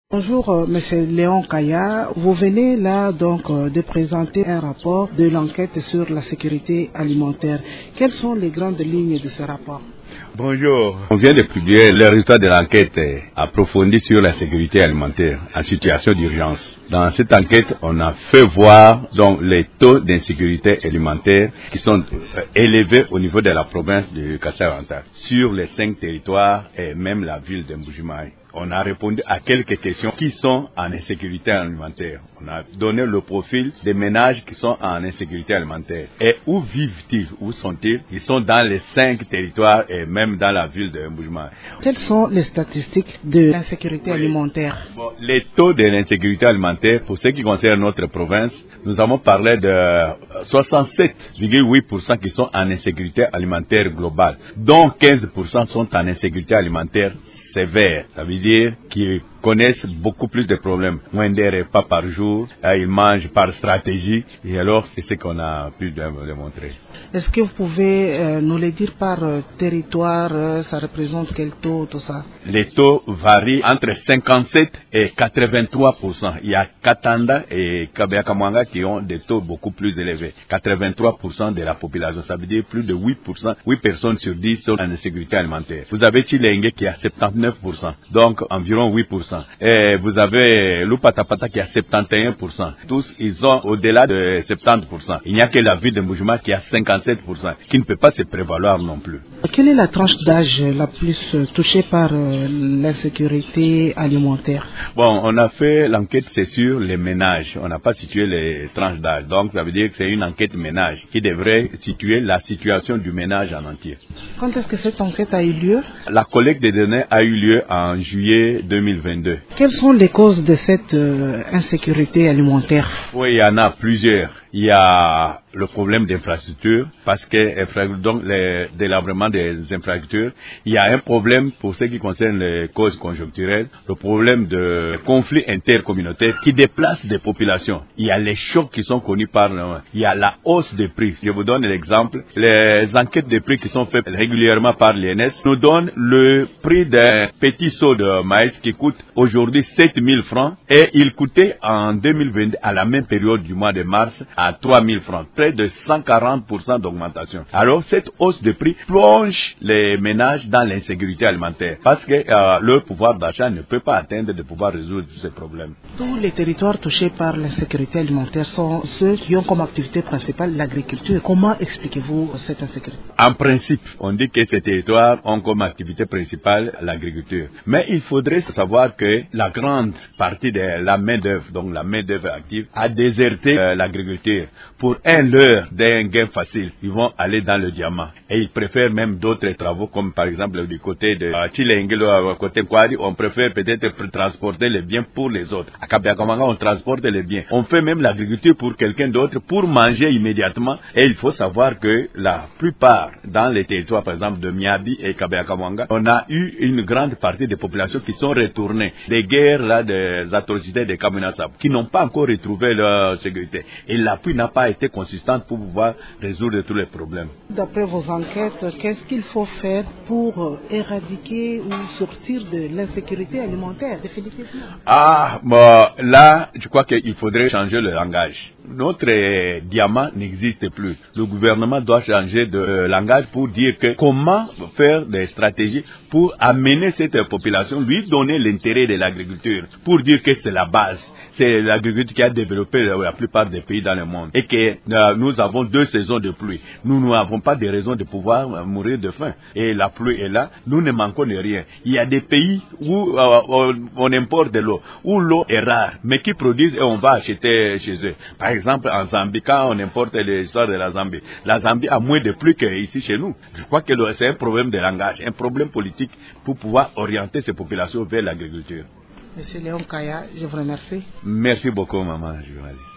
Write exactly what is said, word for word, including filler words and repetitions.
Bonjour, euh, Monsieur Léon Kaya. Vous venez là donc euh, de présenter un rapport de l'enquête sur la sécurité alimentaire. Quelles sont les grandes lignes de ce rapport? Bonjour. On vient de publier le résultat de l'enquête approfondie sur la sécurité alimentaire en situation d'urgence. Dans cette enquête, on a fait voir donc les taux d'insécurité alimentaire qui sont euh, élevés au niveau de la province du Kassai-Oriental, sur les cinq territoires et même la ville de Mbuji-Mayi. On a répondu à quelques questions qui sont en insécurité alimentaire. On a donné le profil des ménages qui sont en insécurité alimentaire. Et où vivent-ils? Où sont-ils? Ils sont dans les cinq territoires et même dans la ville de Mbuji-Mayi. Quelles sont les statistiques de l'insécurité oui. alimentaire? Bon, les taux de l'insécurité alimentaire, pour ce qui concerne notre province, nous avons parlé de soixante-sept virgule huit pour cent qui sont en insécurité alimentaire globale, dont quinze pour cent sont en insécurité alimentaire sévère. Ça veut dire qu'ils connaissent beaucoup plus de problèmes. Moins de repas par jour, ils mangent par stratégie, et alors c'est ce qu'on a pu démontrer. Est-ce que vous pouvez euh, nous le dire par euh, territoire, euh, ça représente quel taux, tout ça? Les taux varient entre cinquante-sept et quatre-vingt-trois pour cent. Il y a Katanda et Kabeya-Kamwanga qui ont des taux beaucoup plus élevés. quatre-vingt-trois pour cent de la population, ça veut dire plus de huit pour cent, huit personnes sur dix sont en insécurité alimentaire. Vous avez Chilenge qui a soixante-dix-neuf pour cent, donc environ huit pour cent. Et vous avez Lupatapata qui a soixante et un pour cent. Tous, ils ont au-delà de soixante-dix pour cent. Il n'y a que la ville de Mbuji-Mayi qui a cinquante-sept pour cent, qui ne peut pas se prévaloir non plus. Quelle est la tranche d'âge la plus touchée par euh, l'insécurité alimentaire? Bon, on a fait l'enquête, c'est sur les ménages. On n'a pas situé les tranches d'âge. Donc, ça veut dire que c'est une enquête ménage qui devrait situer la situation du ménage en entier. Quand est-ce que cette enquête a eu lieu? La collecte des données a eu lieu en juillet deux mille vingt-deux. Quelles sont les causes de cette euh, insécurité alimentaire? Oui, il y en a plusieurs. Il y a le problème d'infrastructure, parce que donc le délabrement des infrastructures. Il y a un problème pour ce qui concerne les causes conjoncturelles, le problème de conflits intercommunautaires qui déplacent des populations. Il y a les chocs qui sont connus par le... Il y a la hausse des prix. Je vous donne l'exemple. Les enquêtes de prix qui sont faites régulièrement par l'I N S nous donnent le prix d'un petit seau de maïs qui coûte aujourd'hui sept mille francs et il coûtait en deux mille vingt à la même période du mois de mars à trois mille francs, près de cent quarante pour cent d'augmentation. Alors cette hausse de prix plonge les ménages dans l'insécurité alimentaire parce que euh, leur pouvoir d'achat ne peut pas atteindre de pouvoir résoudre tous ces problèmes. Tous les territoires touchés par l'insécurité alimentaire sont ceux qui ont comme activité principale l'agriculture. Comment expliquez-vous cette insécurité? En principe, on dit que ces territoires ont comme activité principale l'agriculture. Mais il faudrait savoir que la grande partie de la main-d'œuvre, donc la main-d'œuvre active, a déserté euh, l'agriculture. Pour un leurre d'un gain facile, ils vont aller dans le diamant. Et ils préfèrent même d'autres travaux, comme par exemple du côté de Chilengelo, côté Kwadi, on préfère peut-être transporter les biens pour les autres. À Kabeya-Kamwanga, on transporte les biens. On fait même l'agriculture pour quelqu'un d'autre, pour manger immédiatement. Et il faut savoir que la plupart, dans les territoires, par exemple, de Miabi et Kabeya-Kamwanga, on a eu une grande partie des populations qui sont retournées des guerres, là, des atrocités des Kamunasab, qui n'ont pas encore retrouvé leur sécurité. Et l'appui n'a pas été consistante pour pouvoir résoudre tous les problèmes. D'après vos enquêtes, qu'est-ce qu'il faut faire pour éradiquer ou sortir de l'insécurité alimentaire définitivement? Ah, bon, là, je crois qu'il faudrait changer le langage. Notre euh, diamant n'existe plus. Le gouvernement doit changer de euh, langage pour dire que comment faire des stratégies pour amener cette population, lui donner l'intérêt de l'agriculture, pour dire que c'est la base. C'est l'agriculture qui a développé la plupart des pays dans le monde. Et que euh, nous avons deux saisons de pluie. Nous n'avons pas de raison de pouvoir euh, mourir de faim. Et la pluie est là, nous ne manquons de rien. Il y a des pays où euh, on, on importe de l'eau, où l'eau est rare, mais qui produisent et on va acheter chez eux. Par exemple, en Zambie, quand on importe les histoires de la Zambie, la Zambie a moins de pluie qu'ici chez nous. Je crois que c'est un problème de langage, un problème politique pour pouvoir orienter ces populations vers l'agriculture. Monsieur Léon Kaya, je vous remercie. Merci beaucoup, maman journaliste.